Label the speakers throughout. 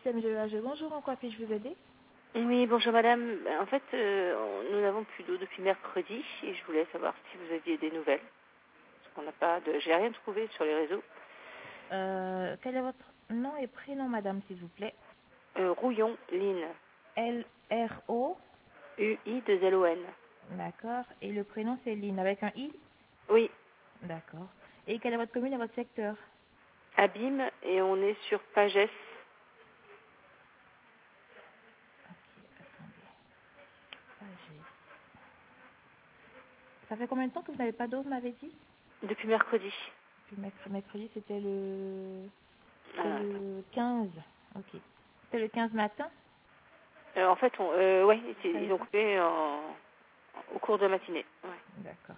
Speaker 1: système GEAG. Bonjour, en quoi puis-je vous aider?
Speaker 2: Oui, bonjour madame. En fait, nous n'avons plus d'eau depuis mercredi et je voulais savoir si vous aviez des nouvelles. Parce qu'on n'a pas de... J'ai rien trouvé sur les réseaux.
Speaker 1: Quel est votre nom et prénom, madame, s'il vous plaît?
Speaker 2: Rouillon, Lynn.
Speaker 1: L-R-O.
Speaker 2: U-I-2-L-O-N.
Speaker 1: D'accord. Et le prénom, c'est Lynn, avec un I?
Speaker 2: Oui,
Speaker 1: D'accord. Et quelle est votre commune et votre secteur?
Speaker 2: Abîme et on est sur Pagès.
Speaker 1: Ok, attendez. Pagès. Ça fait combien de temps que vous n'avez pas d'eau, vous m'avez dit?
Speaker 2: Depuis mercredi.
Speaker 1: Puis mercredi, c'était le... C'était
Speaker 2: Ah,
Speaker 1: le 15. Ok. C'était le 15 matin?
Speaker 2: en fait, ouais,
Speaker 1: Vous savez
Speaker 2: ils ont
Speaker 1: pas?
Speaker 2: coupé au cours de la matinée. Ouais.
Speaker 1: D'accord.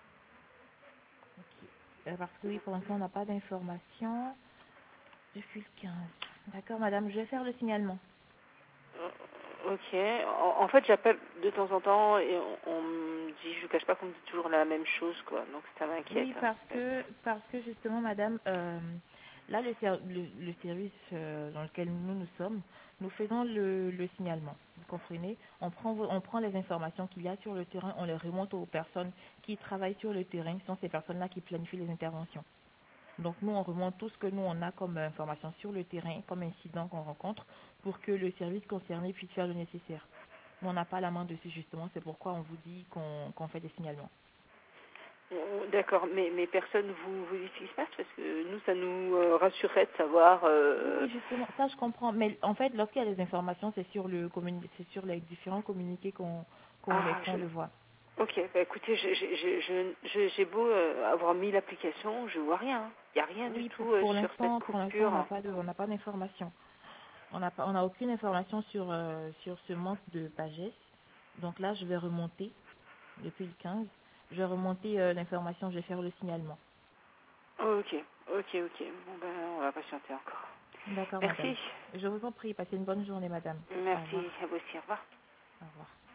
Speaker 1: Ok. Parce que oui, pour l'instant, on n'a pas d'informations depuis le 15. D'accord, madame, je vais faire le signalement.
Speaker 2: Ok. En fait, j'appelle de temps en temps et on me dit, je ne vous cache pas qu'on me dit toujours la même chose, quoi. Donc ça m'inquiète.
Speaker 1: Oui,
Speaker 2: Hein.
Speaker 1: parce que justement, madame, là, le service dans lequel nous sommes, nous faisons le signalement. Vous comprenez? On prend les informations qu'il y a sur le terrain, on les remonte aux personnes qui travaillent sur le terrain. Ce sont ces personnes-là qui planifient les interventions. Donc nous, on remonte tout ce que nous, on a comme information sur le terrain, comme incident qu'on rencontre, pour que le service concerné puisse faire le nécessaire. Mais on n'a pas la main dessus, justement, c'est pourquoi on vous dit qu'on fait des signalements.
Speaker 2: D'accord, mais personne vous dit ce qui se passe parce que nous, ça nous rassurerait de savoir.
Speaker 1: Oui, justement, ça je comprends. Mais en fait, lorsqu'il y a des informations, c'est sur c'est sur les différents communiqués qu'on le voit.
Speaker 2: Ok, bah écoutez, j'ai beau avoir mis l'application, je vois rien. Il n'y a rien du
Speaker 1: Oui,
Speaker 2: tout sur cette
Speaker 1: pour l'instant,
Speaker 2: coupure.
Speaker 1: on n'a pas d'informations. On n'a aucune information sur ce manque de pagesse. Donc là, je vais remonter depuis le 15. Je vais remonter l'information, je vais faire le signalement.
Speaker 2: Ok, ok. Bon ben, on va patienter encore.
Speaker 1: D'accord, madame.
Speaker 2: Merci.
Speaker 1: Je vous en prie, passez une bonne journée, madame. Au
Speaker 2: Merci
Speaker 1: revoir.
Speaker 2: à vous aussi. Au revoir.
Speaker 1: Au revoir.